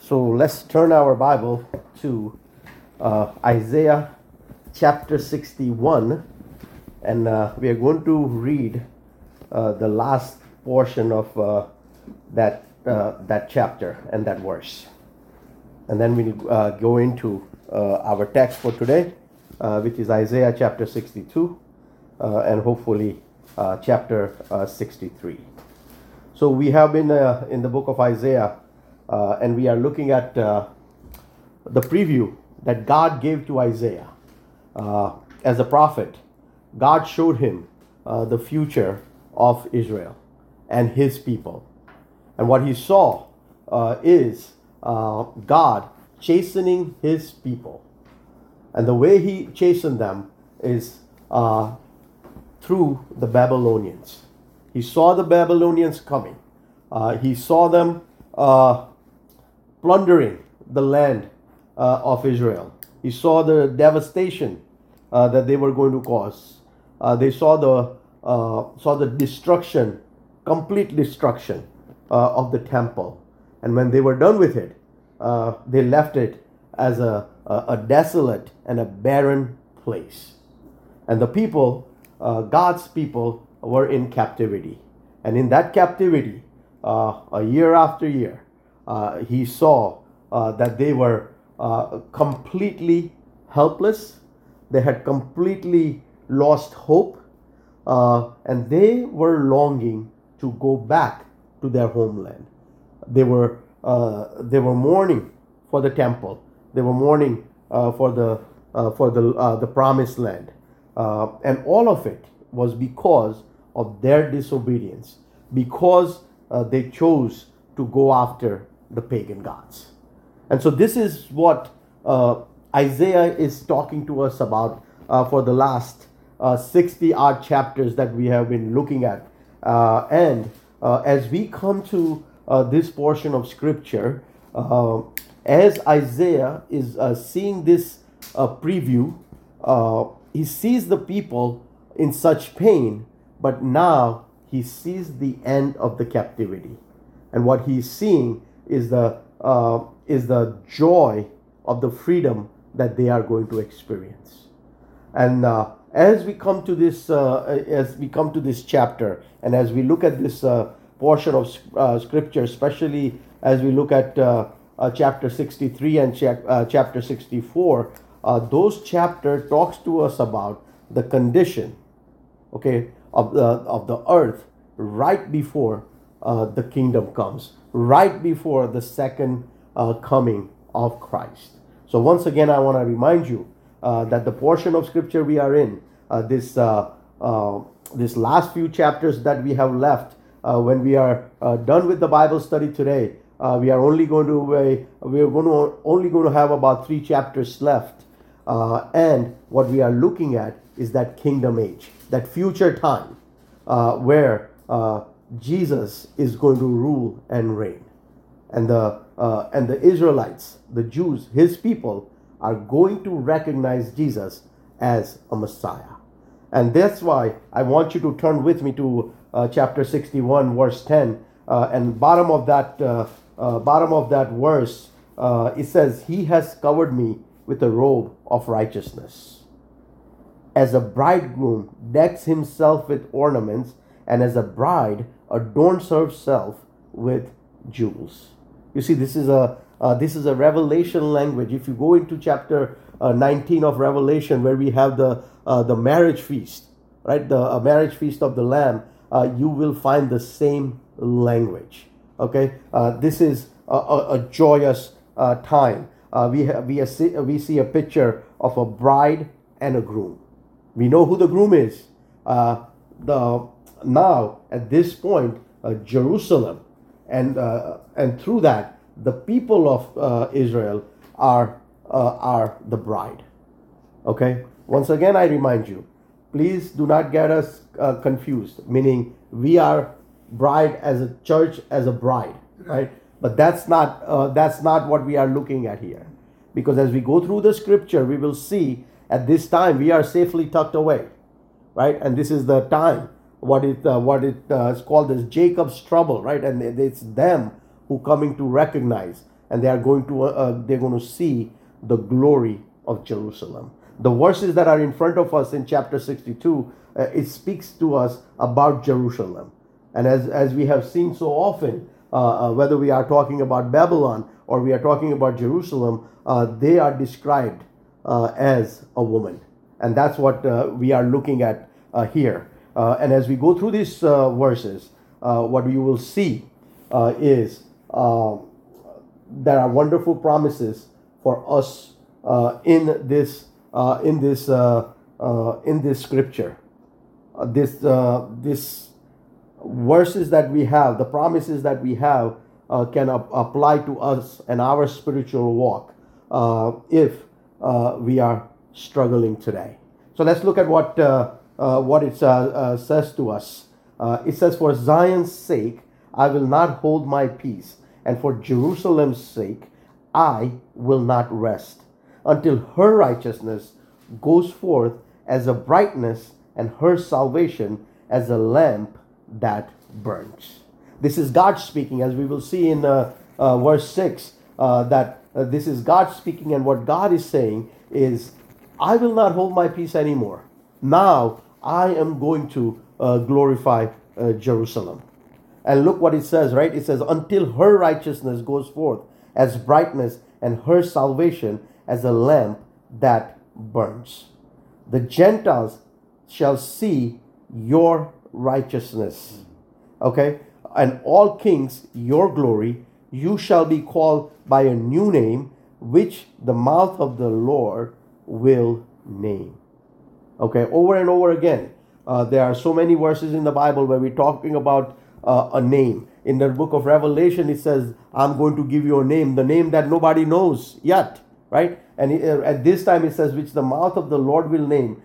So let's turn our Bible to Isaiah chapter 61, and we are going to read the last portion of that chapter and that verse. And then we'll go into our text for today, which is Isaiah chapter 62 and hopefully chapter 63. So we have been in the book of Isaiah, and we are looking at the preview that God gave to Isaiah as a prophet. God showed him the future of Israel and his people. And what he saw is God chastening his people. And the way he chastened them is through the Babylonians. He saw the Babylonians coming. He saw them plundering the land of Israel. He saw the devastation that they were going to cause. They saw the destruction, complete destruction of the temple. And when they were done with it, they left it as a desolate and a barren place. And the people, God's people, were in captivity. And in that captivity, a year after year, he saw that they were completely helpless. They had completely lost hope, and they were longing to go back to their homeland. They were mourning for the temple. They were mourning for the promised land, and all of it was because of their disobedience, because they chose to go after the pagan gods. And so this is what Isaiah is talking to us about for the last 60 odd chapters that we have been looking at. And as we come to this portion of scripture, as Isaiah is seeing this preview, he sees the people in such pain, but now he sees the end of the captivity. And what he's seeing is the joy of the freedom that they are going to experience. And as we come to this chapter, and as we look at this portion of scripture, especially as we look at chapter 63 and chapter 64, those chapter talks to us about the condition, of the earth right before the kingdom comes, right before the second coming of Christ. So once again, I want to remind you that the portion of scripture we are in, this last few chapters that we have left, when we are done with the Bible study today, we are only going to have about 3 chapters left, and what we are looking at is that kingdom age, that future time where Jesus is going to rule and reign, and the Israelites, the Jews, his people, are going to recognize Jesus as a Messiah. And that's why I want you to turn with me to chapter 61, verse 10, and bottom of that verse, it says, "He has covered me with a robe of righteousness, as a bridegroom decks himself with ornaments, and as a bride adorns herself with jewels." You see, this is a Revelation language. If you go into chapter 19 of Revelation, where we have the marriage feast, right, the marriage feast of the Lamb, you will find the same language. This is a joyous time. We see a picture of a bride and a groom. We know who the groom is. Now at this point, Jerusalem, and through that, the people of Israel are the bride. Once again, I remind you, please do not get us confused. Meaning, we are bride as a church, as a bride, right? But that's not what we are looking at here, because as we go through the scripture, we will see at this time we are safely tucked away, right? And this is the time what it is called as Jacob's trouble, right? And it's them who coming to recognize and they're going to see the glory of Jerusalem. The verses that are in front of us in chapter 62, it speaks to us about Jerusalem. And as we have seen so often, whether we are talking about Babylon or we are talking about Jerusalem, they are described as a woman. And that's what we are looking at here. And as we go through these verses, what you will see is there are wonderful promises for us in this scripture. This verses that we have, the promises that we have, can apply to us and our spiritual walk if we are struggling today. So let's look at what it says to us. It says, "For Zion's sake, I will not hold my peace, and for Jerusalem's sake, I will not rest, until her righteousness goes forth as a brightness, and her salvation as a lamp that burns." This is God speaking, as we will see in verse 6, that this is God speaking, and what God is saying is, I will not hold my peace anymore. Now I am going to glorify Jerusalem. And look what it says, right? It says, until her righteousness goes forth as brightness, and her salvation as a lamp that burns. The Gentiles shall see your righteousness. Okay? And all kings your glory. You shall be called by a new name, which the mouth of the Lord will name. Okay? Over and over again, there are so many verses in the Bible where we're talking about a name. In the book of Revelation, it says, I'm going to give you a name, the name that nobody knows yet, right? And at this time it says, which the mouth of the Lord will name.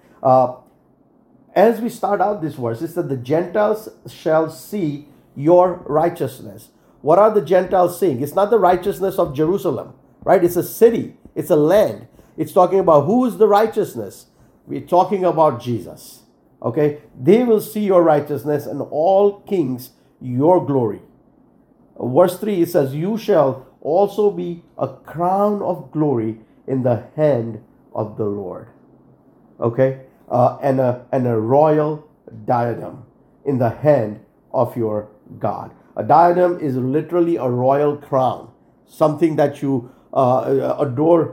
As we start out this verse, it says, the Gentiles shall see your righteousness. What are the Gentiles seeing? It's not the righteousness of Jerusalem, right? It's a city. It's a land. It's talking about who is the righteousness. We're talking about Jesus. Okay? They will see your righteousness, and all kings your glory. Verse 3, it says, you shall also be a crown of glory in the hand of the Lord. Okay? And a royal diadem in the hand of your God. A diadem is literally a royal crown, something that you adorn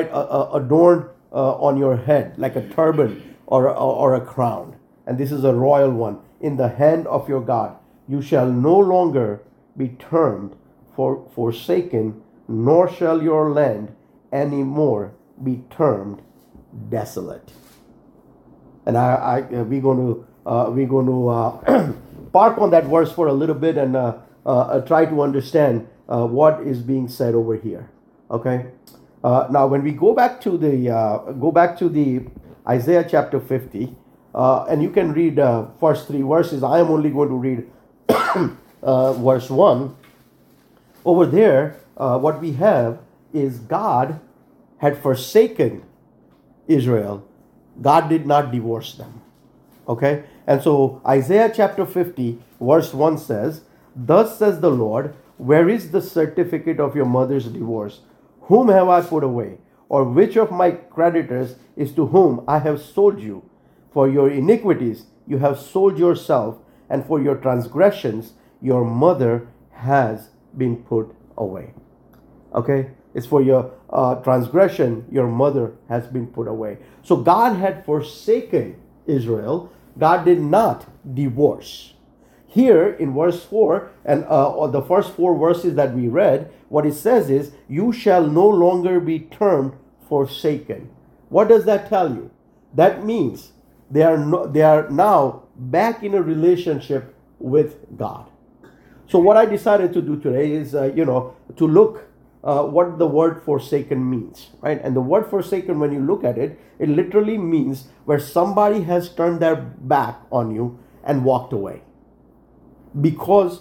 on your head, like a turban or a crown. And this is a royal one in the hand of your God. You shall no longer be termed forsaken, nor shall your land any more be termed desolate. And we're going to park on that verse for a little bit and try to understand what is being said over here. Okay. Now, when we go back to the Isaiah chapter 50, and you can read first 3 verses. I am only going to read verse 1. Over there, what we have is God had forsaken Israel. God did not divorce them. Okay? And so Isaiah chapter 50 verse 1 says, thus says the Lord, where is the certificate of your mother's divorce? Whom have I put away? Or which of my creditors is to whom I have sold you? For your iniquities you have sold yourself, and for your transgressions your mother has been put away. Okay? It's for your transgression your mother has been put away. So God had forsaken Israel. God did not divorce. Here in verse 4 and the first 4 verses that we read, what it says is, you shall no longer be termed forsaken. What does that tell you? That means they are now back in a relationship with God. So what I decided to do today is, to look what the word forsaken means, right? And the word forsaken, when you look at it, it literally means where somebody has turned their back on you and walked away. Because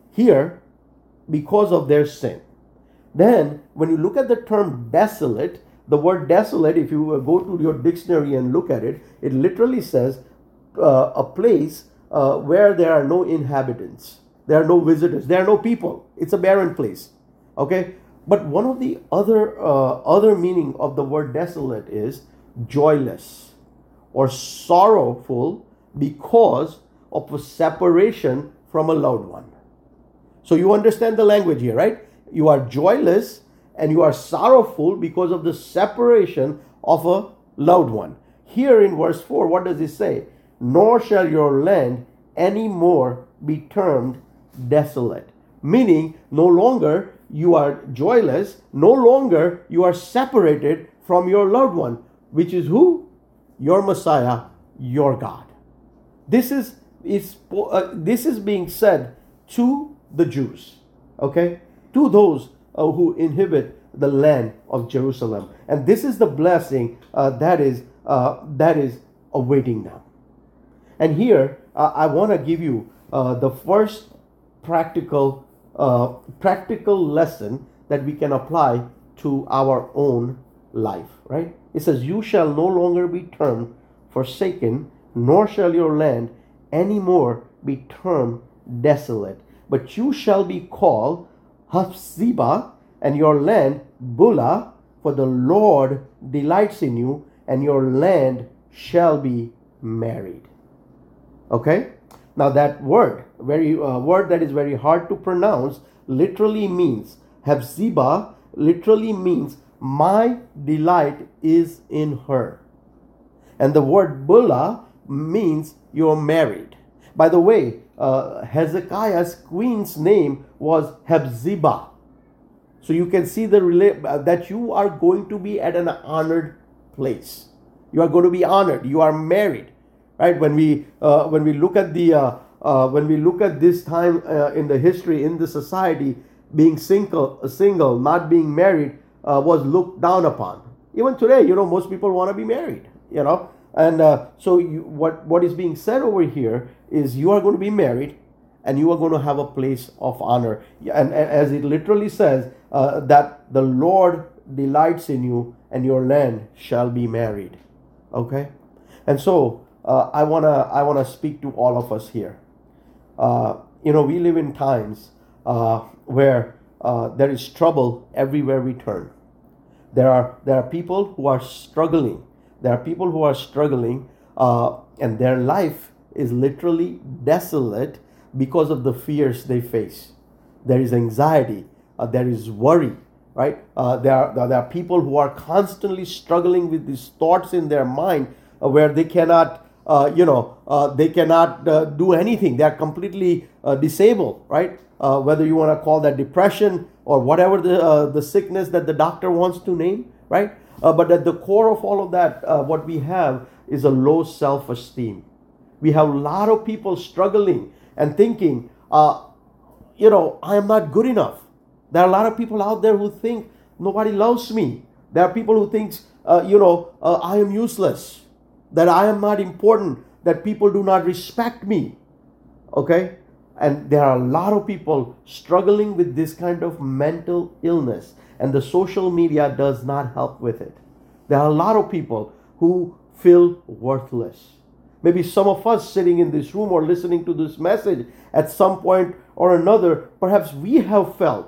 of their sin. Then, when you look at the term desolate, the word desolate, if you go to your dictionary and look at it, it literally says a place where there are no inhabitants. There are no visitors. There are no people. It's a barren place. Okay? But one of the other meaning of the word desolate is joyless or sorrowful because of a separation from a loved one. So you understand the language here, right? You are joyless and you are sorrowful because of the separation of a loved one. Here in verse 4, what does it say? Nor shall your land any more be termed desolate. Meaning, no longer you are joyless, no longer you are separated from your loved one, which is who? Your Messiah, your God. This is being said to the Jews, okay? To those who inhabit the land of Jerusalem. And this is the blessing that is awaiting them. And here, I want to give you the first practical lesson that we can apply to our own life, right? It says, you shall no longer be termed forsaken, nor shall your land any more be termed desolate, but you shall be called Hephzibah, and your land Beulah, for the Lord delights in you, and your land shall be married. Okay? Now that word that is very hard to pronounce, literally means, Hephzibah literally means, my delight is in her. And the word Beulah means you're married. By the way, Hezekiah's queen's name was Hephzibah. So you can see that you are going to be at an honored place. You are going to be honored. You are married, right? When we look at this time in the history, in the society, being single, not being married was looked down upon. Even today, most people want to be married, And so what is being said over here is you are going to be married and you are going to have a place of honor. And as it literally says, that the Lord delights in you and your land shall be married. Okay? And so I wanna speak to all of us here. We live in times where there is trouble everywhere we turn. There are people who are struggling. There are people who are struggling, and their life is literally desolate because of the fears they face. There is anxiety. There is worry, right? There are people who are constantly struggling with these thoughts in their mind, where they cannot, do anything. They are completely disabled, right? Whether you want to call that depression or whatever the sickness that the doctor wants to name, right? But at the core of all of that, what we have is a low self-esteem. We have a lot of people struggling and thinking, I am not good enough. There are a lot of people out there who think nobody loves me. There are people who think, I am useless, that I am not important, that people do not respect me. Okay? And there are a lot of people struggling with this kind of mental illness, and the social media does not help with it. There are a lot of people who feel worthless. Maybe some of us sitting in this room or listening to this message at some point or another, perhaps we have felt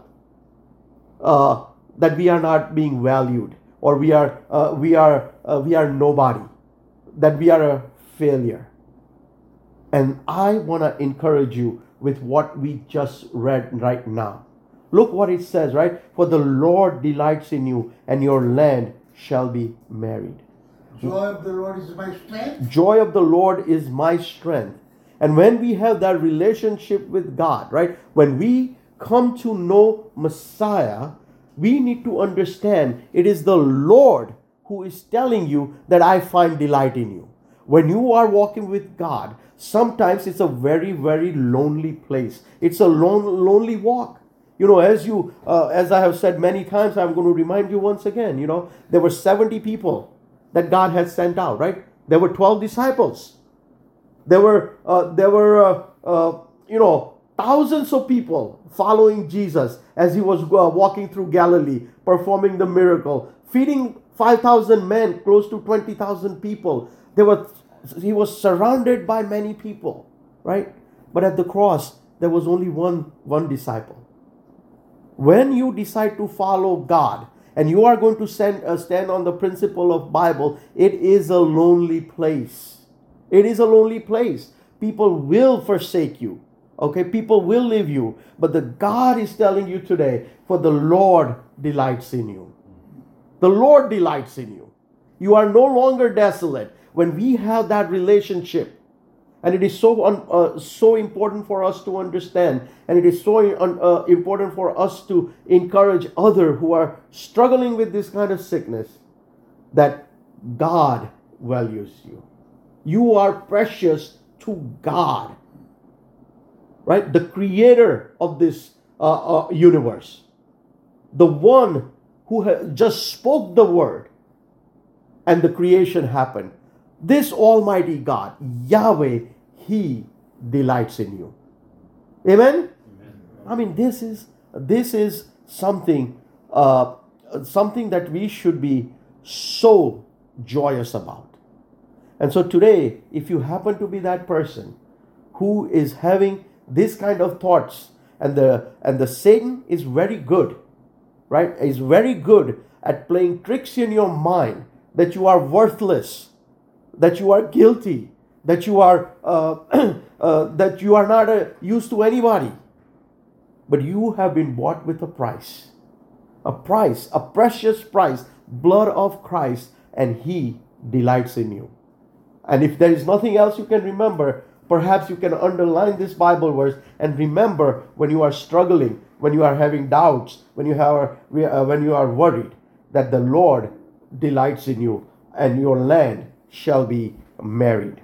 that we are not being valued, or we are nobody, that we are a failure. And I want to encourage you with what we just read right now. Look what it says, right? For the Lord delights in you, and your land shall be married. Joy of the Lord is my strength. Joy of the Lord is my strength. And when we have that relationship with God, right? When we come to know Messiah, we need to understand it is the Lord who is telling you that I find delight in you. When you are walking with God, sometimes it's a very, very lonely place. It's a lonely walk. As I have said many times, I'm going to remind you once again, there were 70 people that God had sent out, right? There were 12 disciples. There were thousands of people following Jesus as he was walking through Galilee, performing the miracle, feeding 5,000 men, close to 20,000 people. He was surrounded by many people, right? But at the cross, there was only one disciple. When you decide to follow God and you are going to stand on the principle of Bible, it is a lonely place. It is a lonely place. People will forsake you. Okay, people will leave you. But the God is telling you today, for the Lord delights in you. The Lord delights in you. You are no longer desolate. When we have that relationship, and it is so important for us to understand, and it is so important for us to encourage others who are struggling with this kind of sickness, that God values you. You are precious to God, right? The creator of this universe, the one who just spoke the word, and the creation happened. This Almighty God, Yahweh, He delights in you. Amen? I mean, this is something that we should be so joyous about. And so today, if you happen to be that person who is having this kind of thoughts, and the Satan is very good, right? Is very good at playing tricks in your mind that you are worthless, that you are guilty, that you are not used to anybody. But you have been bought with a price, a precious price, blood of Christ, and He delights in you. And if there is nothing else you can remember, perhaps you can underline this Bible verse and remember when you are struggling, when you are having doubts, when you are worried, that the Lord delights in you, and your land shall be married.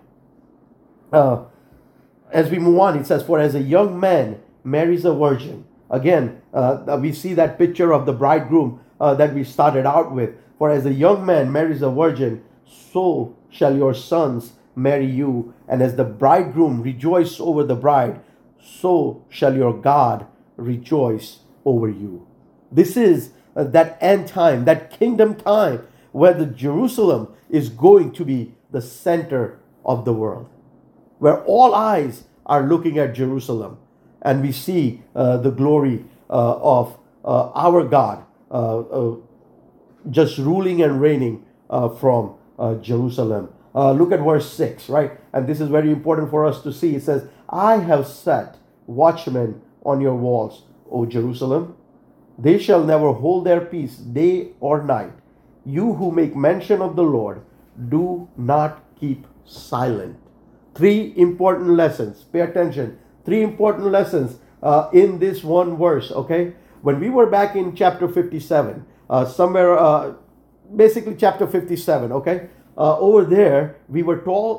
As we move on, it says, for as a young man marries a virgin. Again, we see that picture of the bridegroom that we started out with. For as a young man marries a virgin, so shall your sons marry you. And as the bridegroom rejoices over the bride, so shall your God rejoice over you. This is that end time, that kingdom time, where the Jerusalem is going to be the center of the world, where all eyes are looking at Jerusalem, and we see the glory of our God just ruling and reigning from Jerusalem. Look at verse 6, right? And this is very important for us to see. It says, I have set watchmen on your walls, O Jerusalem. They shall never hold their peace day or night. You who make mention of the Lord, do not keep silent. 3 important lessons. Pay attention. 3 important lessons in this one verse, okay? When we were back in chapter 57, basically chapter 57, okay? Over there, we were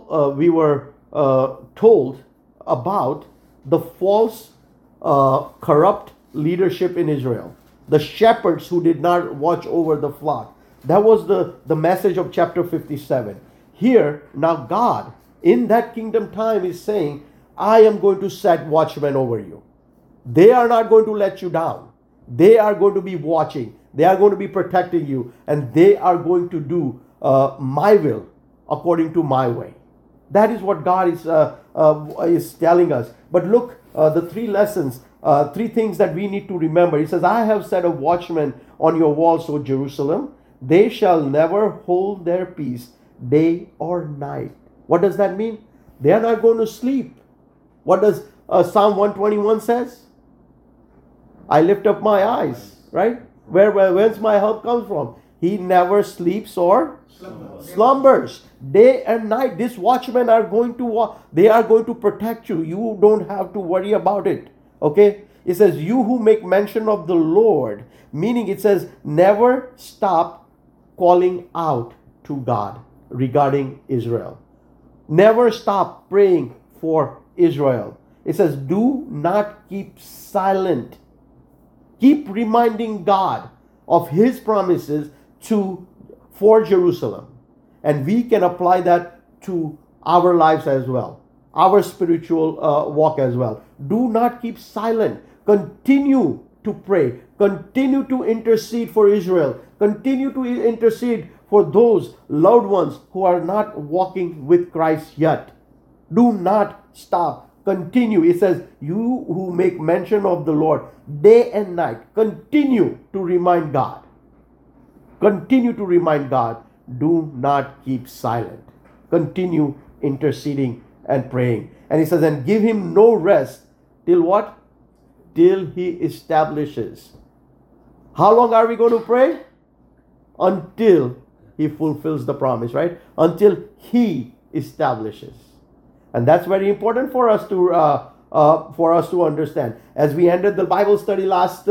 told about the false, corrupt leadership in Israel, the shepherds who did not watch over the flock. That was the message of chapter 57. Here, now God, in that kingdom time, is saying, I am going to set watchmen over you. They are not going to let you down. They are going to be watching. They are going to be protecting you. And they are going to do my will according to my way. That is what God is telling us. But look, the 3 lessons, 3 things that we need to remember. He says, I have set a watchman on your walls, O Jerusalem. They shall never hold their peace day or night. What does that mean? They are not going to sleep. What does Psalm 121 says? I lift up my eyes, right? Whence my help comes from? He never sleeps or slumbers. Day and night, these watchmen are going to they are going to protect you. You don't have to worry about it. Okay? It says, you who make mention of the Lord, meaning it says, never stop calling out to God regarding Israel. Never stop praying for Israel. It says, do not keep silent. Keep reminding God of His promises for Jerusalem. And we can apply that to our lives as well, our spiritual walk as well. Do not keep silent. Continue to pray. Continue to intercede for Israel. Continue to intercede for those loved ones who are not walking with Christ yet. Do not stop continue. It says, you who make mention of the Lord day and night, continue to remind God. Continue to remind God. Do not keep silent. Continue interceding and praying. And he says, and give him no rest till what? Till he establishes. How long are we going to pray? Until he fulfills the promise, right? Until he establishes. And that's very important for us to understand. As we ended the Bible study last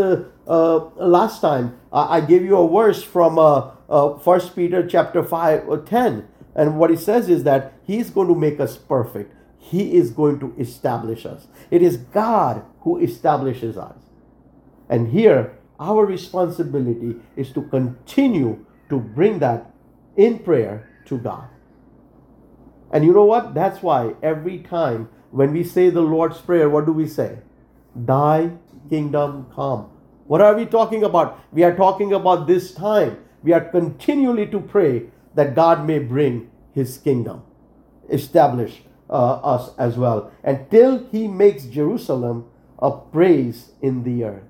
time, I gave you a verse from 1 Peter chapter 5:10, and what it says is that he's going to make us perfect. He is going to establish us. It is God who establishes us. And here, our responsibility is to continue to bring that in prayer to God. And you know what? That's why every time when we say the Lord's Prayer, what do we say? Thy kingdom come. What are we talking about? We are talking about this time. We are continually to pray that God may bring his kingdom, establish us as well, until he makes Jerusalem a praise in the earth.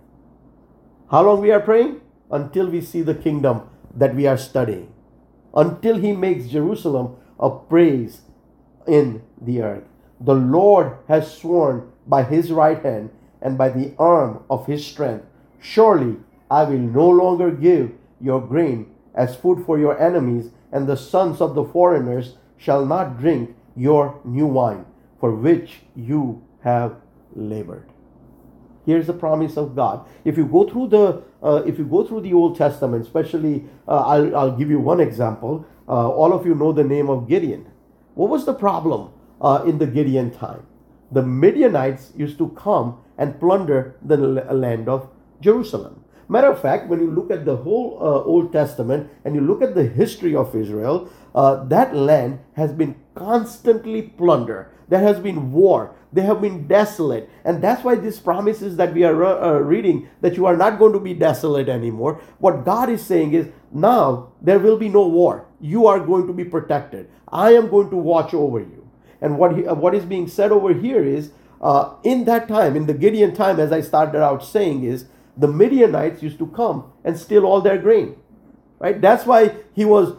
How long we are praying? Until we see the kingdom that we are studying. Until he makes Jerusalem a praise in the earth. The Lord has sworn by his right hand and by the arm of his strength, surely I will no longer give your grain as food for your enemies, and the sons of the foreigners shall not drink your new wine, for which you have labored. Here's the promise of God. If you go through the Old Testament, especially, I'll give you one example. All of you know the name of Gideon. What was the problem in the Gideon time? The Midianites used to come and plunder the land of Jerusalem. Matter of fact, when you look at the whole Old Testament and you look at the history of Israel, that land has been constantly plundered. There has been war. They have been desolate. And that's why this promises that we are reading, that you are not going to be desolate anymore. What God is saying is, now there will be no war. You are going to be protected. I am going to watch over you. And what is being said over here is, in that time, in the Gideon time, as I started out saying, is the Midianites used to come and steal all their grain. Right? That's why he was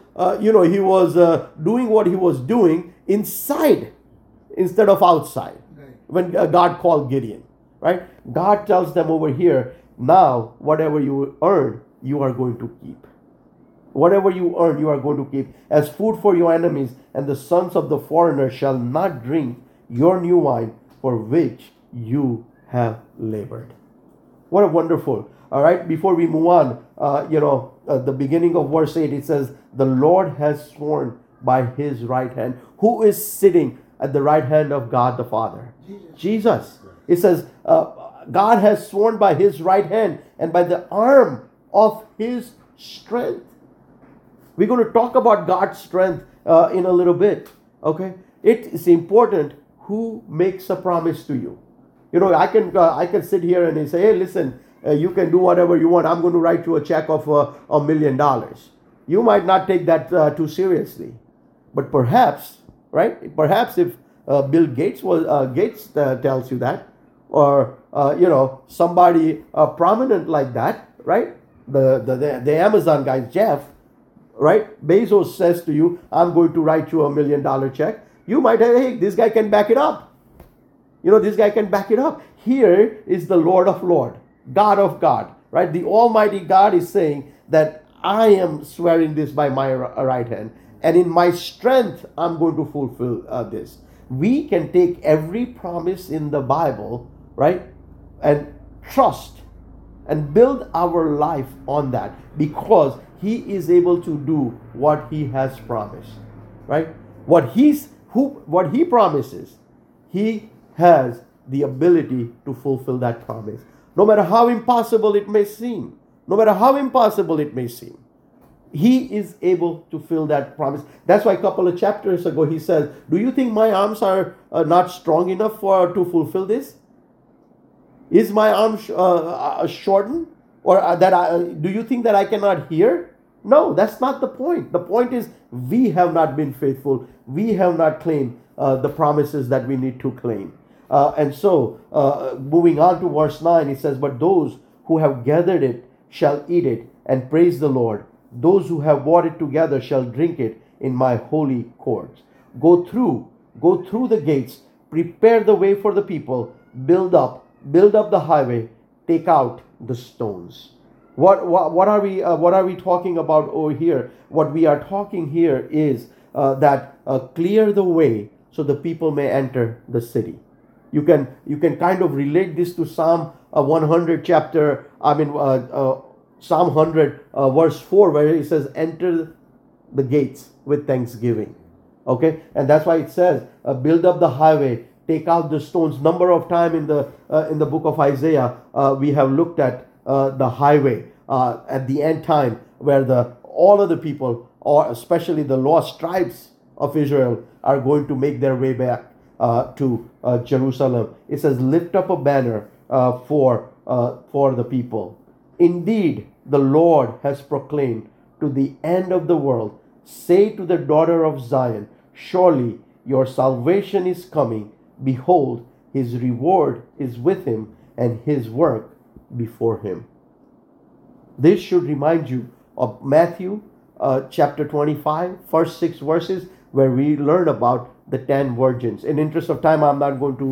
doing what he was doing inside instead of outside. When God called Gideon, right? God tells them over here, now whatever you earn, you are going to keep. Whatever you earn, you are going to keep as food for your enemies, and the sons of the foreigner shall not drink your new wine, for which you have labored. What a wonderful. All right, before we move on, the beginning of verse 8, it says, the Lord has sworn by his right hand. Who is sitting at the right hand of God the Father? Jesus. It says, God has sworn by his right hand and by the arm of his strength. We're going to talk about God's strength in a little bit. Okay? It is important who makes a promise to you. You know, I can sit here and say, hey, listen, you can do whatever you want. I'm going to write you a check of $1 million. You might not take that too seriously. But perhaps, right? Perhaps if Bill Gates tells you that, or somebody prominent like that, right? The Amazon guy, Jeff, right? Bezos says to you, I'm going to write you $1 million check. You might say, hey, this guy can back it up. This guy can back it up. Here is the Lord of Lords, God of God, right? The Almighty God is saying that I am swearing this by my right hand, and in my strength, I'm going to fulfill this. We can take every promise in the Bible, right, and trust and build our life on that, because he is able to do what he has promised, right? What he promises, he has the ability to fulfill that promise. No matter how impossible it may seem, he is able to fill that promise. That's why a couple of chapters ago he says, do you think my arms are not strong enough to fulfill this? Is my arm shortened? Or do you think that I cannot hear? No, that's not the point. The point is, we have not been faithful. We have not claimed the promises that we need to claim. And so, moving on to verse 9, it says, "But those who have gathered it shall eat it and praise the Lord. Those who have bought it together shall drink it in my holy courts. Go through the gates, prepare the way for the people, build up the highway, take out the stones." What are we talking about over here? What we are talking here is that clear the way so the people may enter the city. You can kind of relate this to Psalm 100 chapter. Psalm 100 verse 4, where it says, "Enter the gates with thanksgiving." Okay, and that's why it says, "Build up the highway, take out the stones." Number of time in the book of Isaiah, we have looked at the highway at the end time, where all of the people, or especially the lost tribes of Israel, are going to make their way back to Jerusalem. It says, "Lift up a banner for the people. Indeed, the Lord has proclaimed to the end of the world. Say to the daughter of Zion, surely your salvation is coming. Behold, his reward is with him, and his work before him." This should remind you of Matthew chapter 25, first 6 verses, where we learn about the 10 virgins. In interest of time, I'm not going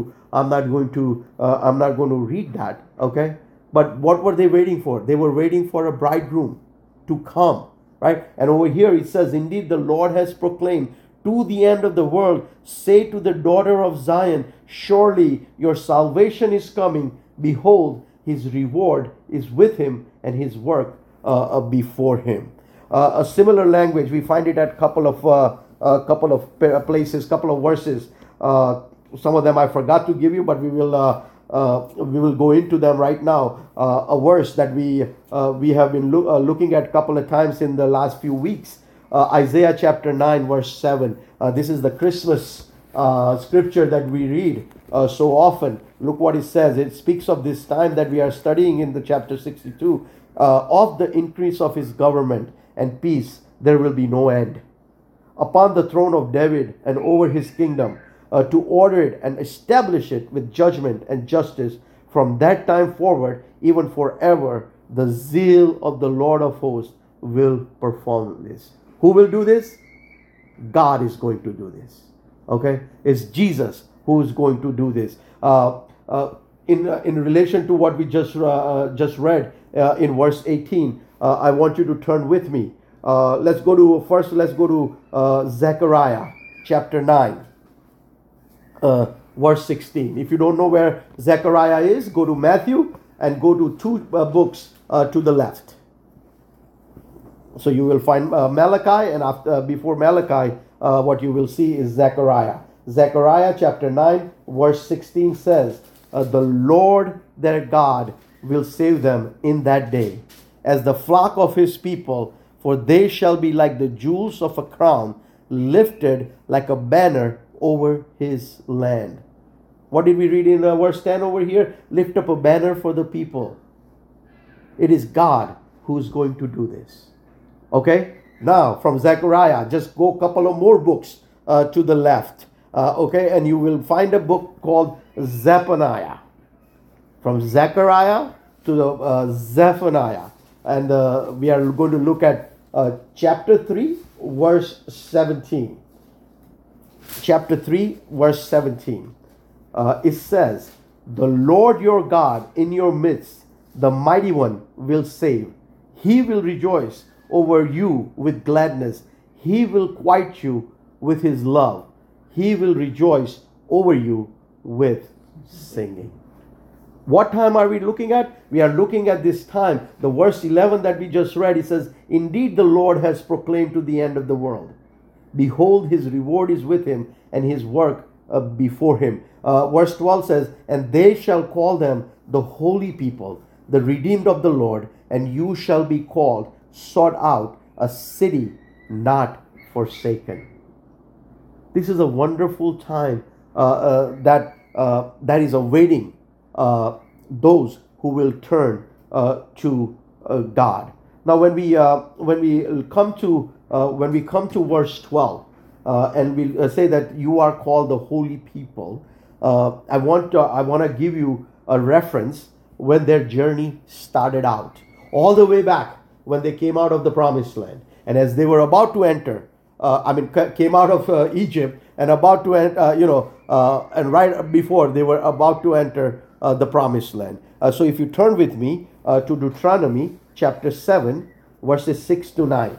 to read that. Okay, but what were they waiting for? They were waiting for a bridegroom to come, right? And over here it says, "Indeed, the Lord has proclaimed to the end of the world, say to the daughter of Zion, surely your salvation is coming. Behold, his reward is with him, and his work before him." A similar language, we find it at a couple of places, couple of verses. Some of them I forgot to give you, but we will go into them right now. A verse that we have been looking at a couple of times in the last few weeks. Isaiah chapter 9 verse 7. This is the Christmas scripture that we read so often. Look what it says. It speaks of this time that we are studying in the chapter 62. "Of the increase of his government and peace there will be no end, upon the throne of David and over his kingdom, to order it and establish it with judgment and justice from that time forward, even forever. The zeal of the Lord of hosts will perform this." Who will do this? God is going to do this. Okay, it's Jesus who is going to do this. In relation to what we just read in verse 18, I want you to turn with me. Let's go to Zechariah chapter 9, verse 16. If you don't know where Zechariah is, go to Matthew and go to 2 books to the left. So you will find Malachi, and before Malachi, what you will see is Zechariah. Zechariah chapter 9 verse 16 says, "The Lord their God will save them in that day, as the flock of his people, for they shall be like the jewels of a crown, lifted like a banner over his land." What did we read in verse 10 over here? Lift up a banner for the people. It is God who is going to do this. Okay, now from Zechariah, just go a couple of more books to the left. Okay, and you will find a book called Zephaniah. From Zechariah to Zephaniah. And we are going to look at chapter 3, verse 17. Chapter 3, verse 17. It says, "The Lord your God in your midst, the mighty one, will save. He will rejoice over you with gladness. He will quiet you with his love. He will rejoice over you with singing." What time are we looking at? We are looking at this time. The verse 11 that we just read, it says, "Indeed, the Lord has proclaimed to the end of the world. Behold, his reward is with him, and his work before him." Verse 12 says, "And they shall call them the holy people, the redeemed of the Lord, and you shall be called, sought out, a city not forsaken." This is a wonderful time that is awaiting those who will turn to God. Now, when we come to verse 12, and we say that you are called the holy people, I want to give you a reference when their journey started out, all the way back when they came out of the promised land, and as they were about to enter, came out of Egypt and about to enter, and right before they were about to enter the promised land. So if you turn with me to Deuteronomy chapter 7, verses 6 to 9.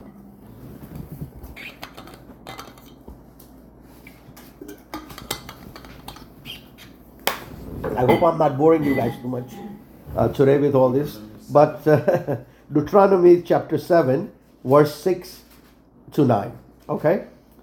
I hope I'm not boring you guys too much today with all this. But Deuteronomy chapter 7, verse 6 to 9. Okay?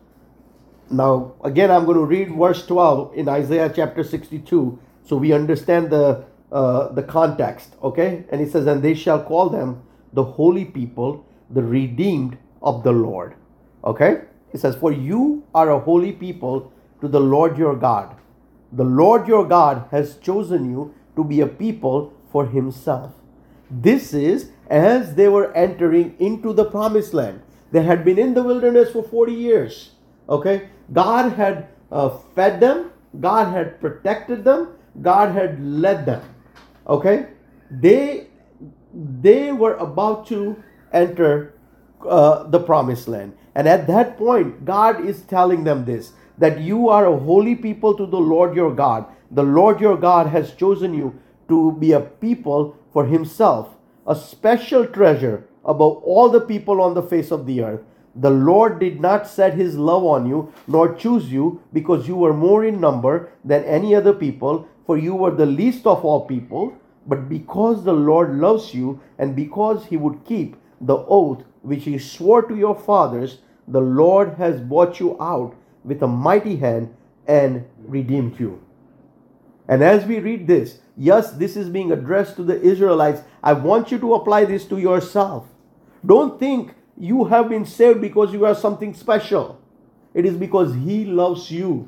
Now, again, I'm going to read verse 12 in Isaiah chapter 62 so we understand the context. Okay? And it says, and they shall call them the holy people, the redeemed of the Lord. Okay? It says, for you are a holy people to the Lord your God. The Lord your God has chosen you to be a people for himself. This is as they were entering into the promised land. They had been in the wilderness for 40 years. Okay? God had fed them. God had protected them. God had led them. Okay? They were about to enter the promised land. And at that point, God is telling them this, that you are a holy people to the Lord your God. The Lord your God has chosen you to be a people for himself, a special treasure above all the people on the face of the earth. The Lord did not set his love on you, nor choose you, because you were more in number than any other people, for you were the least of all people, but because the Lord loves you, and because he would keep the oath which he swore to your fathers, the Lord has brought you out with a mighty hand and redeemed you. And as we read this, yes, this is being addressed to the Israelites. I want you to apply this to yourself. Don't think you have been saved because you are something special. It is because he loves you.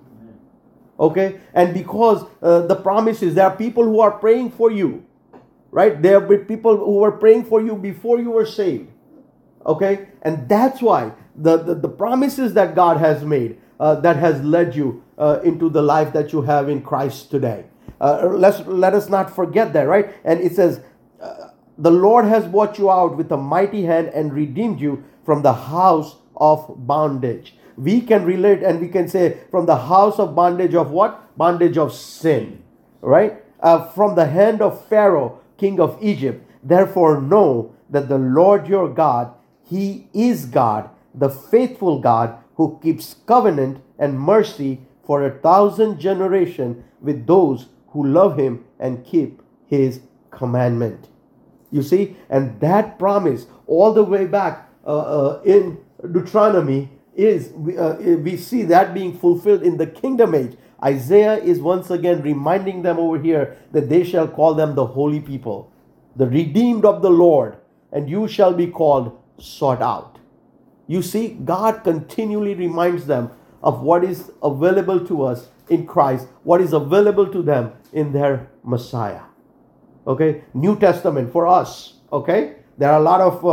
Okay? And because the promises, there are people who are praying for you. Right? There are people who were praying for you before you were saved. Okay? And that's why the promises that God has made, that has led you into the life that you have in Christ today. Let us not forget that, right? And it says, the Lord has brought you out with a mighty hand and redeemed you from the house of bondage. We can relate and we can say from the house of bondage of what? Bondage of sin, right? From the hand of Pharaoh, king of Egypt. Therefore know that the Lord your God, he is God, the faithful God, who keeps covenant and mercy for 1,000 generations with those who love him and keep his commandment. You see, and that promise all the way back in Deuteronomy is, we see that being fulfilled in the kingdom age. Isaiah is once again reminding them over here that they shall call them the holy people, the redeemed of the Lord, and you shall be called sought out. You see, God continually reminds them of what is available to us in Christ, what is available to them in their Messiah. Okay, New Testament for us. Okay, there are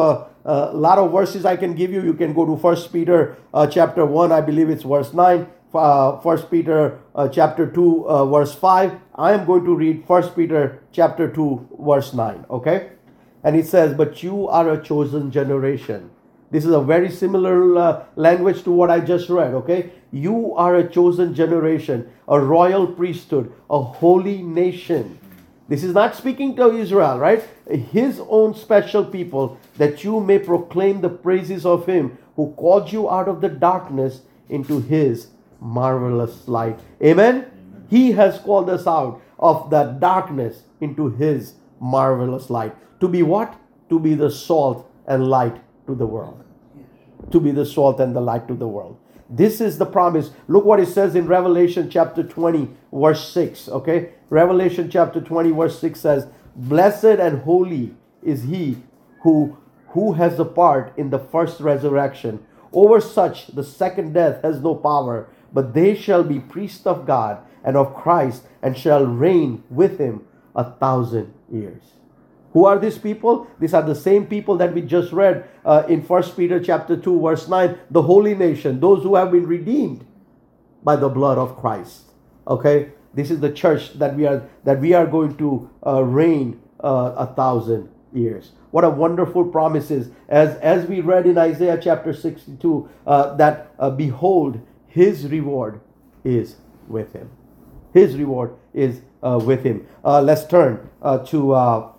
a lot of verses I can give you. You can go to 1 Peter chapter 1, I believe it's verse 9. 1 Peter chapter 2, verse 5. I am going to read 1 Peter chapter 2, verse 9. Okay, and it says, "But you are a chosen generation." This is a very similar language to what I just read, okay? You are a chosen generation, a royal priesthood, a holy nation. This is not speaking to Israel, right? His own special people, that you may proclaim the praises of him who called you out of the darkness into his marvelous light. Amen? He has called us out of the darkness into his marvelous light. To be what? To be the salt and light to the world. To be the salt and the light to the world. This is the promise. Look what it says in Revelation chapter 20, verse 6. Okay? Revelation chapter 20, verse 6 says, "Blessed and holy is he who has a part in the first resurrection. Over such the second death has no power, but they shall be priests of God and of Christ, and shall reign with him 1,000 years." Who are these people? These are the same people that we just read in 1 Peter chapter 2, verse 9, the holy nation, those who have been redeemed by the blood of Christ. Okay? This is the church that we are going to reign 1,000 years. What a wonderful promise is, as we read in Isaiah chapter 62, that behold, his reward is with him. His reward is with him. Let's turn to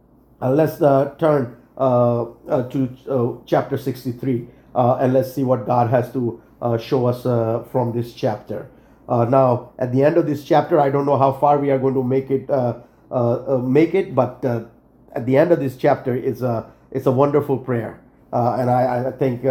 chapter 63, and let's see what God has to show us from this chapter. Now, at the end of this chapter, I don't know how far we are going to make it, but at the end of this chapter, it's a wonderful prayer, and I think,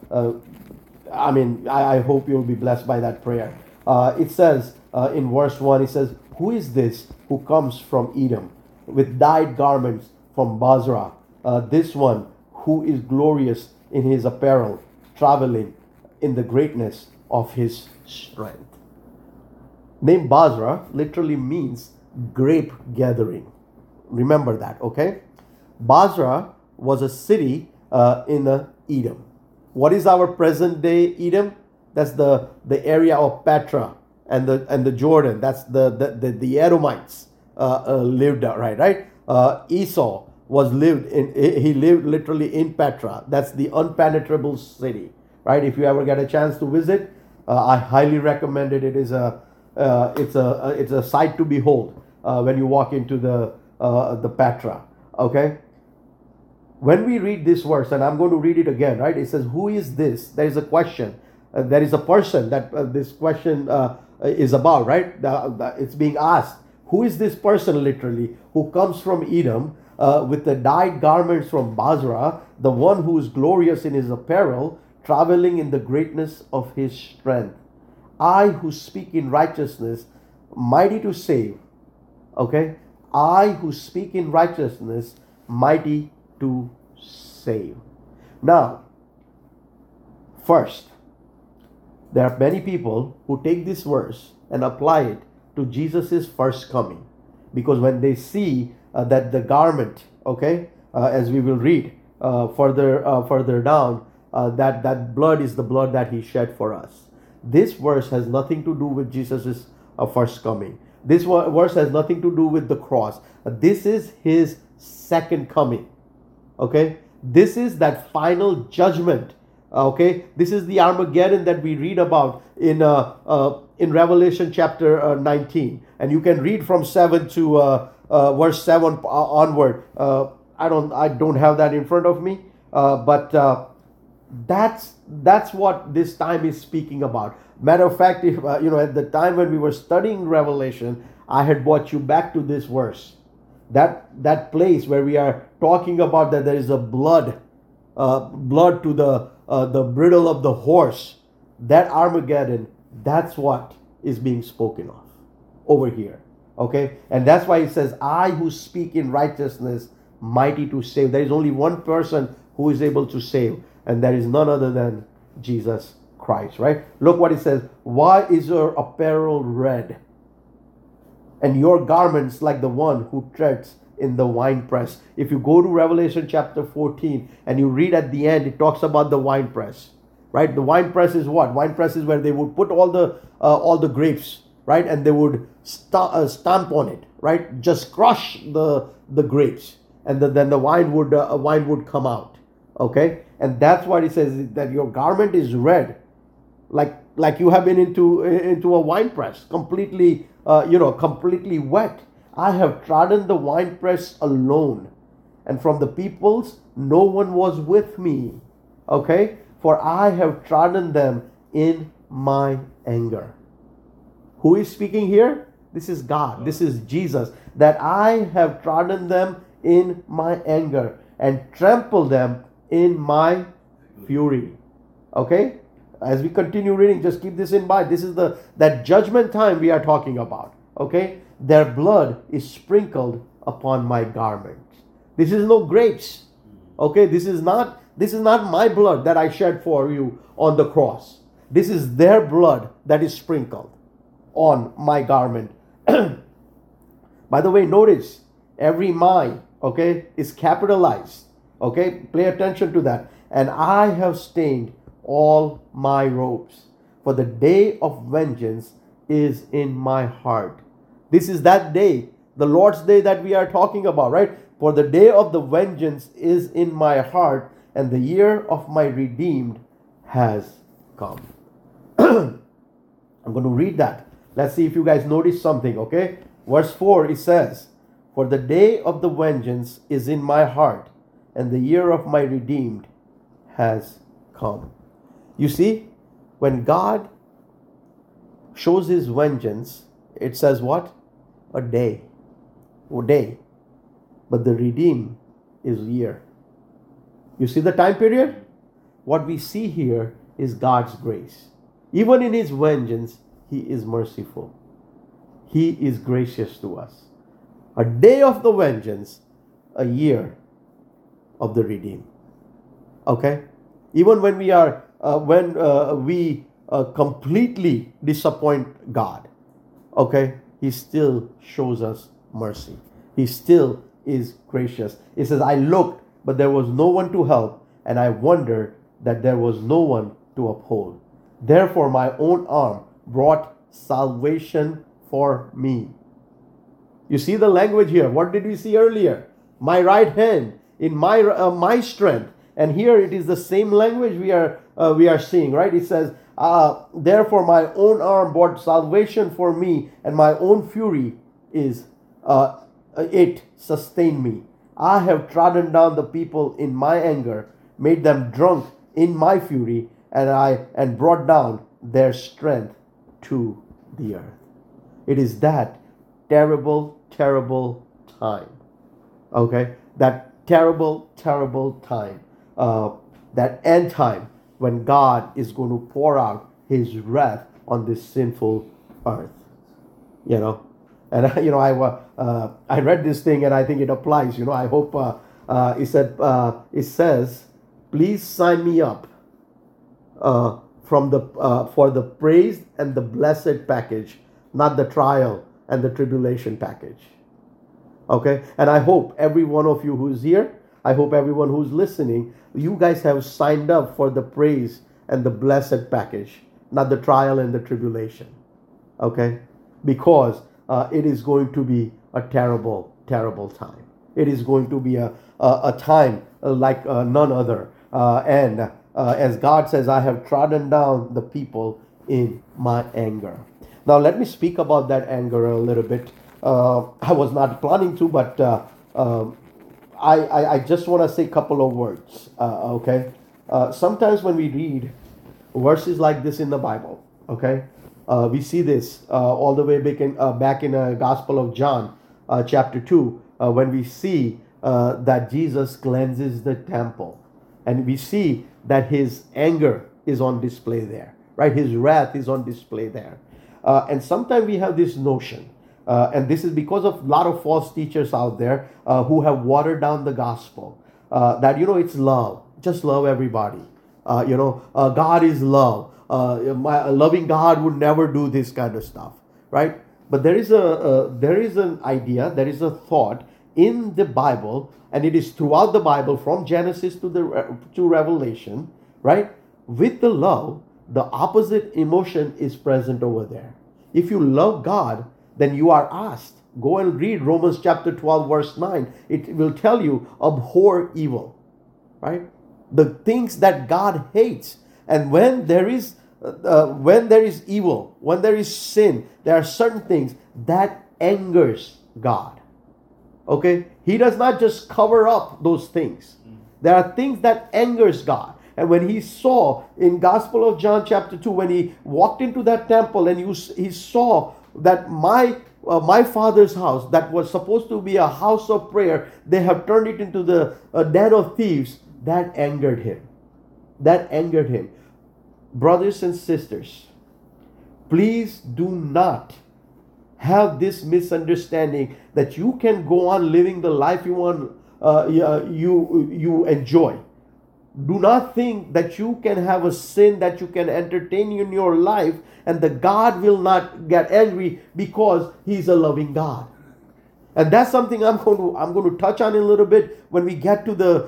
I hope you'll be blessed by that prayer. It says in verse 1, it says, "Who is this who comes from Edom with dyed garments from Basra? This one who is glorious in his apparel, traveling in the greatness of his strength." Name Basra literally means grape gathering. Remember that, okay? Basra was a city in Edom. What is our present day Edom? That's the area of Petra and the Jordan. That's the Edomites lived there, right? Esau he lived literally in Petra. That's the unpenetrable city, right? If you ever get a chance to visit, I highly recommend it. It is it's a sight to behold when you walk into the Petra. Okay. When we read this verse, and I'm going to read it again, right? It says, "Who is this?" There is a question. There is a person that this question is about, right? It's being asked. Who is this person, literally, who comes from Edom with the dyed garments from Basra, the one who is glorious in his apparel, traveling in the greatness of his strength? I who speak in righteousness, mighty to save. Okay? I who speak in righteousness, mighty to save. Now, first, there are many people who take this verse and apply it to Jesus' first coming. Because when they see that the garment, okay, as we will read further down, that blood is the blood that he shed for us. This verse has nothing to do with Jesus' first coming. This verse has nothing to do with the cross. This is his second coming. Okay? This is that final judgment. Okay? This is the Armageddon that we read about in Revelation chapter 19. And you can read from 7 to verse 7 onward. I don't have that in front of me. But that's what this time is speaking about. Matter of fact, if at the time when we were studying Revelation, I had brought you back to this verse, that place where we are talking about that there is a blood to the bridle of the horse. That Armageddon, that's what is being spoken of over here. Okay, and that's why it says, "I who speak in righteousness, mighty to save." There is only one person who is able to save, and that is none other than Jesus Christ, right? Look what it says. "Why is your apparel red, and your garments like the one who treads in the winepress?" If you go to Revelation chapter 14 and you read at the end, it talks about the winepress, right? The winepress is what? Winepress is where they would put all the grapes, right? And they would stamp on it, right? Just crush the grapes, and then the wine would come out. Okay, and that's what it says, that your garment is red, like you have been into a wine press, completely wet. "I have trodden the winepress alone, and from the peoples no one was with me." Okay, "For I have trodden them in my anger." Who is speaking here? This is God. This is Jesus. That I have trodden them in my anger and trampled them in my fury. Okay? As we continue reading, just keep this in mind. This is that judgment time we are talking about. Okay? "Their blood is sprinkled upon my garments." This is no grapes. Okay? This is not my blood that I shed for you on the cross. This is their blood that is sprinkled on my garment. By the way, notice every "my," okay, is capitalized. Okay, pay attention to that. "And I have stained all my robes, for the day of vengeance is in my heart. This is that day, the Lord's day that we are talking about, right? For the day of the vengeance is in my heart, and the year of my redeemed has come. I'm going to read that. Let's see if you guys notice something, okay? Verse 4, it says, for the day of the vengeance is in my heart, and the year of my redeemed has come. You see, when God shows his vengeance, it says what? A day. A day. But the redeemed is year. You see the time period? What we see here is God's grace. Even in his vengeance, he is merciful. He is gracious to us. A day of the vengeance, a year of the redeemed. Okay? Even when we are, we completely disappoint God, okay, he still shows us mercy. He still is gracious. It says, I looked, but there was no one to help, and I wondered that there was no one to uphold. Therefore, my own arm brought salvation for me. You see the language here. What did we see earlier? My right hand in my strength. And here it is the same language we are seeing, right? It says, therefore my own arm brought salvation for me, and my own fury is it sustained me. I have trodden down the people in my anger, made them drunk in my fury, and brought down their strength to the earth. It is that terrible, terrible time. Okay? That terrible, terrible time. That end time when God is going to pour out his wrath on this sinful earth. You know? And, I read this thing and I think it applies. You know, I hope it says, please sign me up for the praise and the blessed package, not the trial and the tribulation package. Okay? And I hope every one of you who's here, I hope everyone who's listening, you guys have signed up for the praise and the blessed package, not the trial and the tribulation. Okay? Because it is going to be a terrible, terrible time. It is going to be a time like none other. And as God says, I have trodden down the people in my anger. Now, let me speak about that anger a little bit. I was not planning to, but I just want to say a couple of words. Okay? Sometimes when we read verses like this in the Bible, okay, we see this all the way back in Gospel of John, chapter 2, when we see that Jesus cleanses the temple. And we see that his anger is on display there, right? His wrath is on display there. And sometimes we have this notion, and this is because of a lot of false teachers out there who have watered down the gospel, that, it's love. Just love everybody. God is love. My loving God would never do this kind of stuff, right? But there is an idea, there is a thought in the Bible, and it is throughout the Bible from Genesis to Revelation, right? With the love, the opposite emotion is present over there. If you love God, then you are asked, go and read Romans chapter 12 verse 9. It will tell you, abhor evil, right? The things that God hates. And when there is evil, when there is sin, there are certain things that angers God. Okay? He does not just cover up those things. There are things that angers God. And when he saw in Gospel of John chapter 2, when he walked into that temple and he saw that my father's house that was supposed to be a house of prayer, they have turned it into the den of thieves, that angered him. That angered him. Brothers and sisters, please do not have this misunderstanding that you can go on living the life you want, you enjoy. Do not think that you can have a sin that you can entertain in your life and the God will not get angry because he's a loving God. And that's something I'm going to touch on in a little bit when we get to the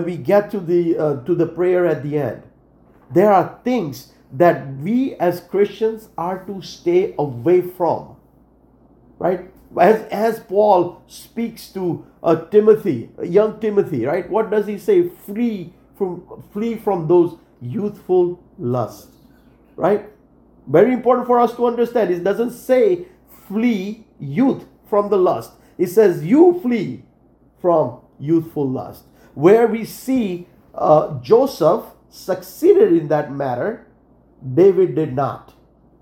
prayer at the end. There are things that we as Christians are to stay away from. right? As Paul speaks to Timothy, young Timothy, right? What does he say? Flee from those youthful lusts, right? Very important for us to understand. It doesn't say flee youth from the lust. It says you flee from youthful lust. Where we see Joseph succeeded in that matter, David did not.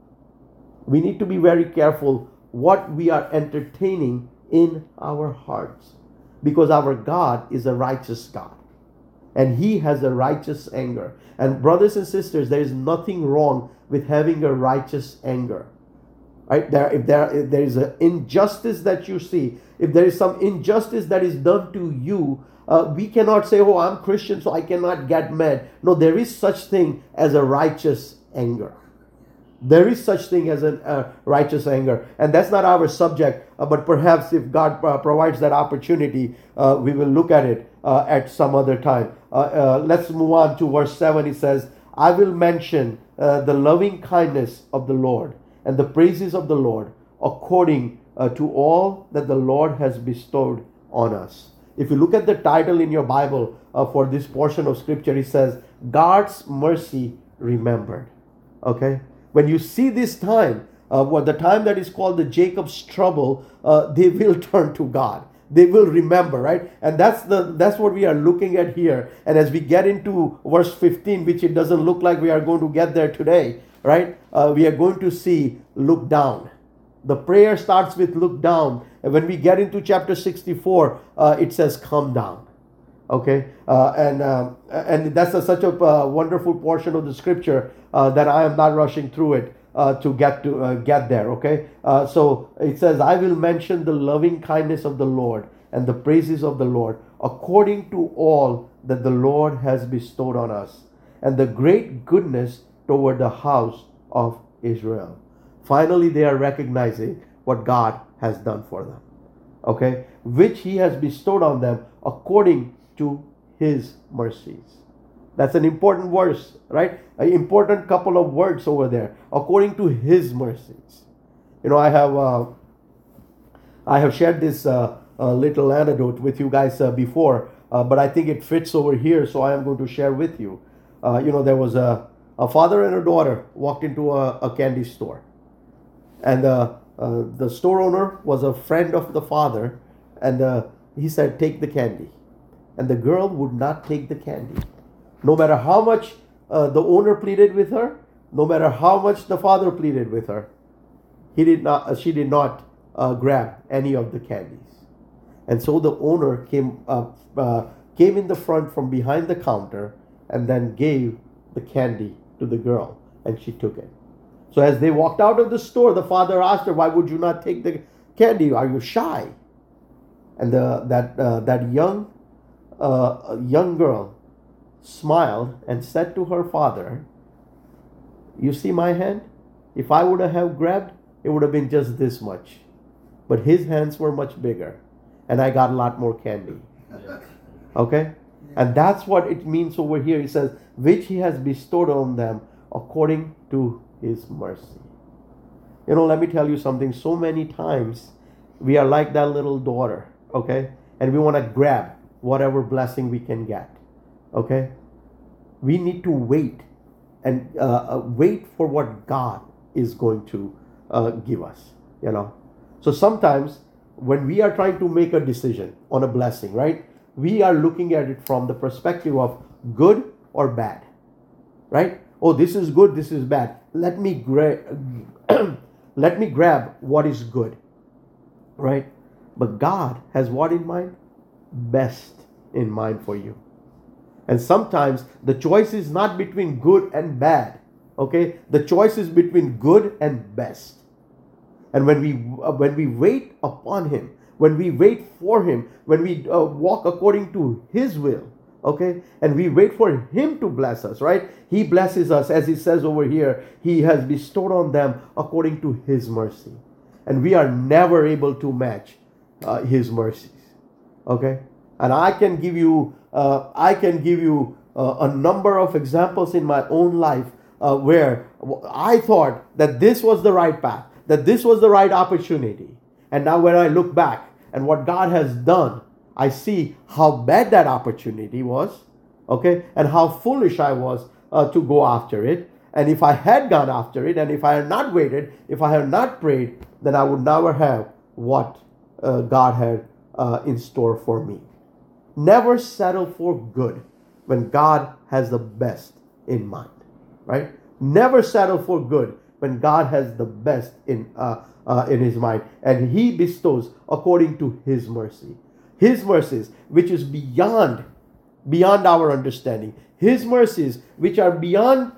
We need to be very careful what we are entertaining in our hearts, because our God is a righteous God and He has a righteous anger. And brothers and sisters, there is nothing wrong with having a righteous anger, right? If there is an injustice that you see, if there is some injustice that is done to you, we cannot say, oh, I'm Christian, so I cannot get mad. No, there is such thing as a righteous anger. There is such thing as a righteous anger. And that's not our subject, but perhaps if God provides that opportunity, we will look at it at some other time. Let's move on to verse 7. It says, I will mention the loving kindness of the Lord and the praises of the Lord according to all that the Lord has bestowed on us. If you look at the title in your Bible for this portion of scripture, it says, God's mercy remembered. Okay? When you see this time, the time that is called the Jacob's trouble, they will turn to God. They will remember, right? And that's what we are looking at here. And as we get into verse 15, which it doesn't look like we are going to get there today, right? We are going to see look down. The prayer starts with look down. And when we get into chapter 64, it says come down. Okay, and that's such a wonderful portion of the scripture that I am not rushing through it to get there. Okay, so it says, I will mention the loving kindness of the Lord and the praises of the Lord according to all that the Lord has bestowed on us, and the great goodness toward the house of Israel. Finally, they are recognizing what God has done for them. Okay, which He has bestowed on them according to His mercies. That's an important verse, right? An important couple of words over there. According to His mercies. You know, I have shared this little anecdote with you guys before, but I think it fits over here, so I am going to share with you. There was a father and a daughter walked into a candy store, and the store owner was a friend of the father, and he said, take the candy. And the girl would not take the candy. No matter how much the owner pleaded with her, no matter how much the father pleaded with her, she did not grab any of the candies. And so the owner came in the front from behind the counter and then gave the candy to the girl, and she took it. So as they walked out of the store, the father asked her, why would you not take the candy? Are you shy? And that young girl smiled and said to her father, you see my hand? If I would have grabbed, it would have been just this much. But his hands were much bigger, and I got a lot more candy. Okay? And that's what it means over here. He says, which He has bestowed on them according to His mercy. You know, let me tell you something. So many times we are like that little daughter, okay? And we want to grab whatever blessing we can get. Okay, we need to wait and wait for what God is going to give us. You know, so sometimes when we are trying to make a decision on a blessing, right, we are looking at it from the perspective of good or bad, right? Oh, this is good, this is bad. Let me grab what is good, right? But God has what in mind? Best in mind for you. And sometimes the choice is not between good and bad. Okay, the choice is between good and best. And when we wait upon Him, when we wait for Him, when we walk according to His will, okay, and we wait for Him to bless us, right? He blesses us, as He says over here. He has bestowed on them according to His mercy, and we are never able to match His mercies. Okay, and I can give you a number of examples in my own life where I thought that this was the right path, that this was the right opportunity, And now when I look back and what God has done, I see how bad that opportunity was, okay, and how foolish I was to go after it. And if I had gone after it, and if I had not waited, if I had not prayed, then I would never have what God had in store for me. Never settle for good when God has the best in mind, right? Never settle for good when God has the best in His mind, and He bestows according to His mercy. His mercies, which is beyond our understanding. His mercies, which are beyond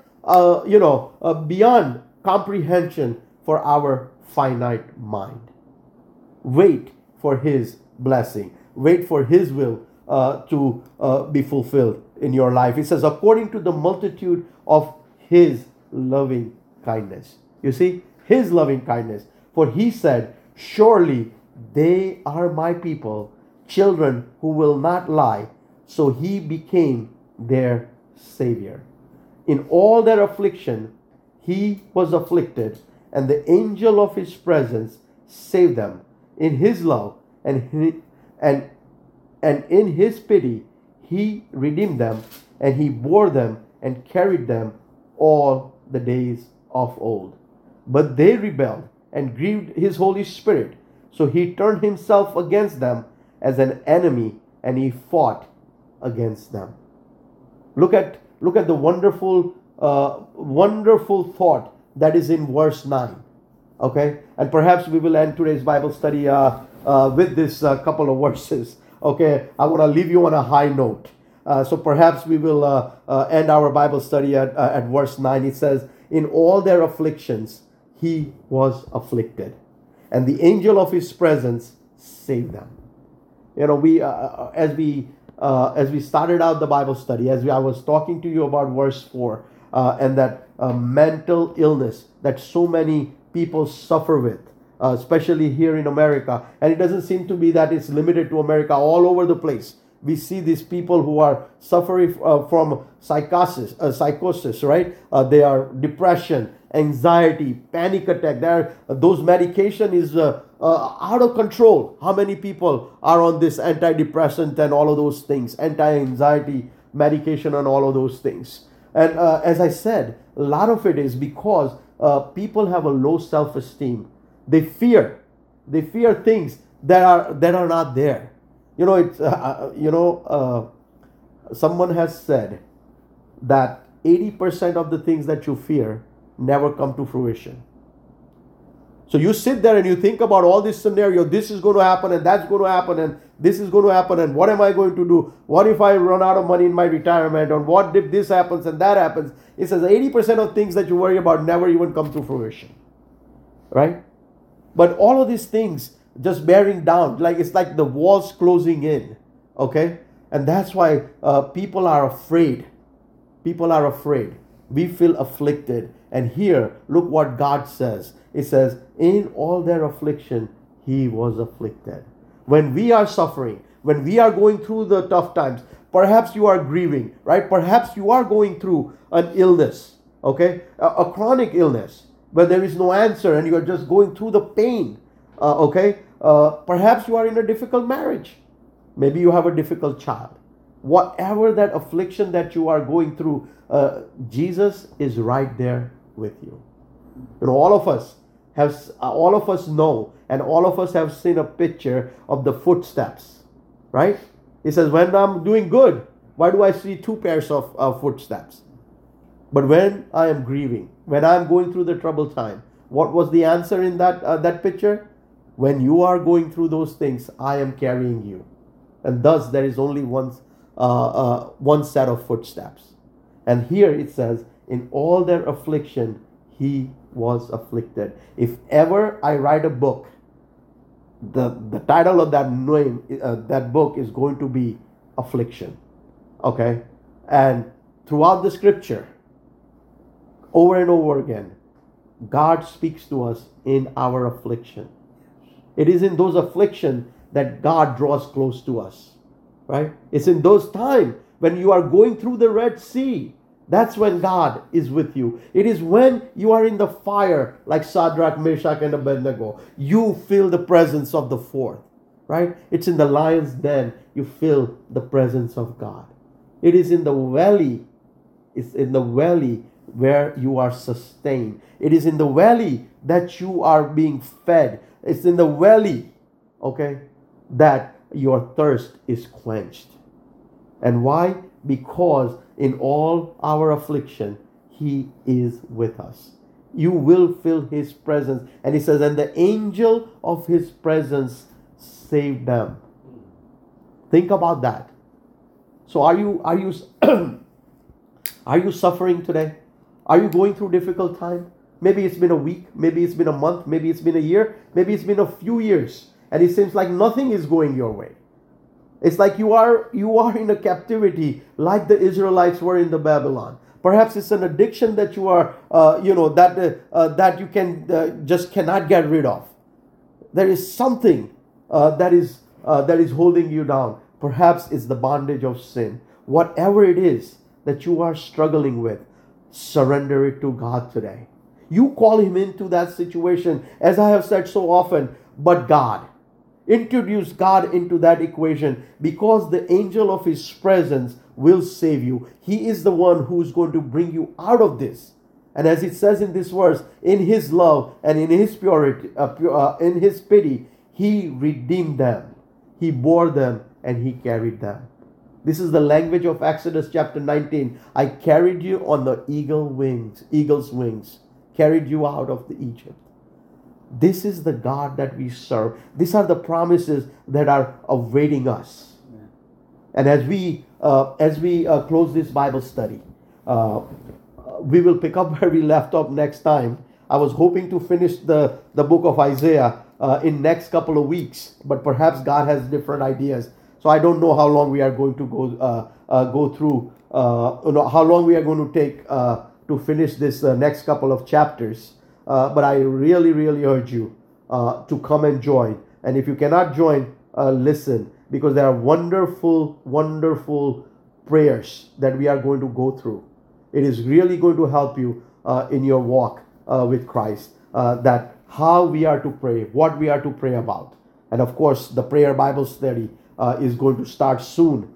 beyond comprehension for our finite mind. Wait for His blessing. Wait for His will to be fulfilled in your life. It says, according to the multitude of His loving kindness. You see, His loving kindness. For He said, surely they are my people, children who will not lie. So He became their Savior. In all their affliction, He was afflicted, and the angel of His presence saved them. In His love and in His pity, He redeemed them, and He bore them and carried them all the days of old. But they rebelled and grieved His Holy Spirit. So He turned Himself against them as an enemy, and He fought against them. Look at the wonderful thought that is in verse 9. Okay, and perhaps we will end today's Bible study with this couple of verses. Okay, I want to leave you on a high note. So perhaps we will end our Bible study at verse 9. It says, in all their afflictions, He was afflicted, and the angel of His presence saved them. You know, as we started out the Bible study, I was talking to you about verse 4 and that mental illness that so many people suffer with, especially here in America. And it doesn't seem to be that it's limited to America. All over the place, we see these people who are suffering from psychosis, right? They are depression, anxiety, panic attack. Those medication is out of control. How many people are on this antidepressant and all of those things, anti-anxiety medication and all of those things? And as I said, a lot of it is because people have a low self-esteem. They fear things that are not there. You know, it's someone has said that 80% of the things that you fear never come to fruition. So you sit there and you think about all this scenario. This is going to happen, and that's going to happen, and this is going to happen, and what am I going to do? What if I run out of money in my retirement? Or what if this happens and that happens? It says 80% of things that you worry about never even come to fruition, right? But all of these things just bearing down, like it's like the walls closing in, okay? And that's why people are afraid. People are afraid. We feel afflicted. And here, look what God says. It says, in all their affliction, He was afflicted. When we are suffering, when we are going through the tough times, perhaps you are grieving, right? Perhaps you are going through an illness, okay? A chronic illness, where there is no answer and you are just going through the pain, okay? Perhaps you are in a difficult marriage. Maybe you have a difficult child. Whatever that affliction that you are going through, Jesus is right there with you. You know, all of us know, and all of us have seen a picture of the footsteps, right? It says, when I'm doing good, why do I see two pairs of footsteps? But when I am grieving, when I'm going through the troubled time, what was the answer in that picture? When you are going through those things, I am carrying you. And thus there is only one set of footsteps. And here it says, in all their affliction, He was afflicted. If ever I write a book, the title of that book is going to be Affliction. Okay? And throughout the scripture, over and over again, God speaks to us in our affliction. It is in those afflictions that God draws close to us. Right? It's in those times when you are going through the Red Sea, That's when God is with you. It is when you are in the fire, like Shadrach, Meshach, and Abednego, you feel the presence of the fourth, right? It's in the lion's den, you feel the presence of God. It is in the valley, it's in the valley where you are sustained. It is in the valley that you are being fed. It's in the valley, okay, that your thirst is quenched. And why? Because in all our affliction, He is with us. You will feel His presence. And He says, and the angel of His presence saved them. Think about that. So are you are you suffering today? Are you going through difficult time? Maybe it's been a week, maybe it's been a month, maybe it's been a year, maybe it's been a few years, and it seems like nothing is going your way. It's like you are in a captivity, like the Israelites were in the Babylon. Perhaps it's an addiction that you are, that you can just cannot get rid of. There is something that is holding you down. Perhaps it's the bondage of sin. Whatever it is that you are struggling with, surrender it to God today. You call Him into that situation, as I have said so often, but God. Introduce God into that equation, because the angel of His presence will save you. He is the one who is going to bring you out of this. And as it says in this verse, in His love and in His purity, in His pity, He redeemed them. He bore them and He carried them. This is the language of Exodus chapter 19. I carried you on the eagle's wings, carried you out of the Egypt. This is the God that we serve. These are the promises that are awaiting us. Yeah. And as we close this Bible study, we will pick up where we left off next time. I was hoping to finish the book of Isaiah in next couple of weeks, but perhaps God has different ideas. So I don't know how long we are going to go through. How long we are going to take to finish this next couple of chapters. But I really, really urge you to come and join. And if you cannot join, listen, because there are wonderful, wonderful prayers that we are going to go through. It is really going to help you in your walk with Christ, that how we are to pray, what we are to pray about. And of course, the prayer Bible study is going to start soon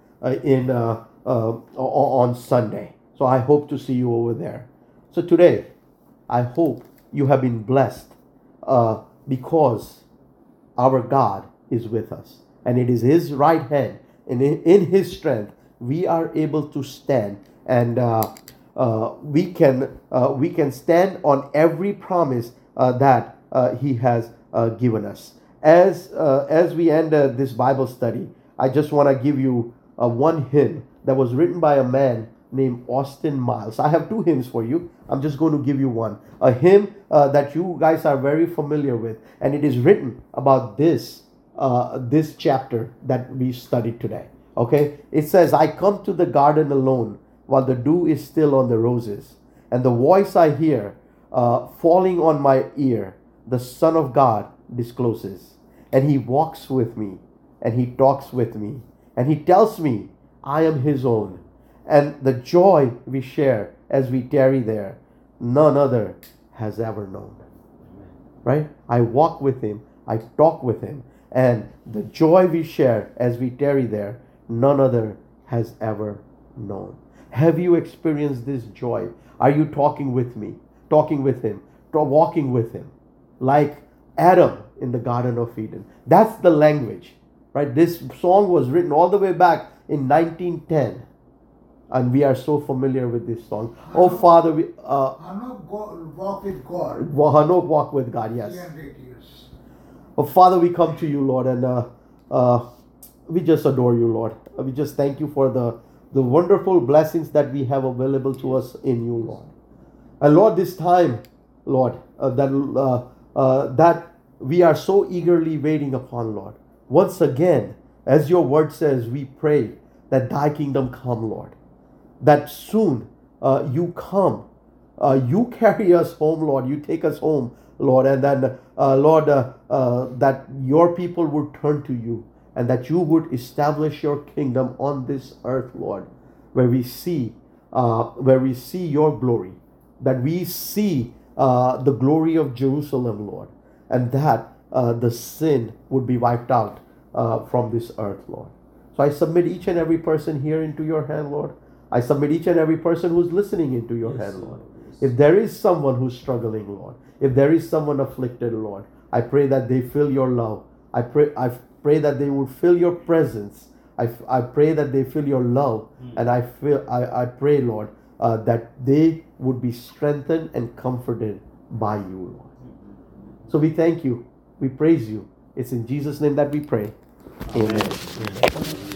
on Sunday. So I hope to see you over there. So today, I hope you have been blessed because our God is with us. And it is His right hand, and in His strength, we are able to stand. And we can stand on every promise that He has given us. As we end this Bible study, I just want to give you one hymn that was written by a man named Austin Miles. I have two hymns for you. I'm just going to give you one. A hymn that you guys are very familiar with, and it is written about this chapter that we studied today. Okay? It says, I come to the garden alone while the dew is still on the roses, and the voice I hear falling on my ear, the Son of God discloses. And He walks with me, and He talks with me, and He tells me I am His own. And the joy we share as we tarry there, none other has ever known. Right? I walk with Him, I talk with Him, and the joy we share as we tarry there, none other has ever known. Have you experienced this joy? Are you talking with me, talking with Him, walking with Him? Like Adam in the Garden of Eden. That's the language, right? This song was written all the way back in 1910. And we are so familiar with this song. Oh, Father, we... walk with God. Hanok walk with God, yes. 300 years. Oh, Father, we come to you, Lord, and we just adore you, Lord. We just thank you for the wonderful blessings that we have available to us in you, Lord. And Lord, this time, Lord, that we are so eagerly waiting upon, Lord. Once again, as your word says, we pray that thy kingdom come, Lord. That soon you come, you carry us home, Lord. You take us home, Lord. And then, Lord, that your people would turn to you, and that you would establish your kingdom on this earth, Lord, where we see where we see your glory, that we see the glory of Jerusalem, Lord, and that the sin would be wiped out from this earth, Lord. So I submit each and every person here into your hand, Lord. I submit each and every person who's listening into your hand, Lord. If there is someone who's struggling, Lord, if there is someone afflicted, Lord, I pray that they feel your love. I pray that they would feel your presence. I pray that they feel your love, and I pray, Lord, that they would be strengthened and comforted by you, Lord. So we thank you. We praise you. It's in Jesus' name that we pray. Amen. Amen.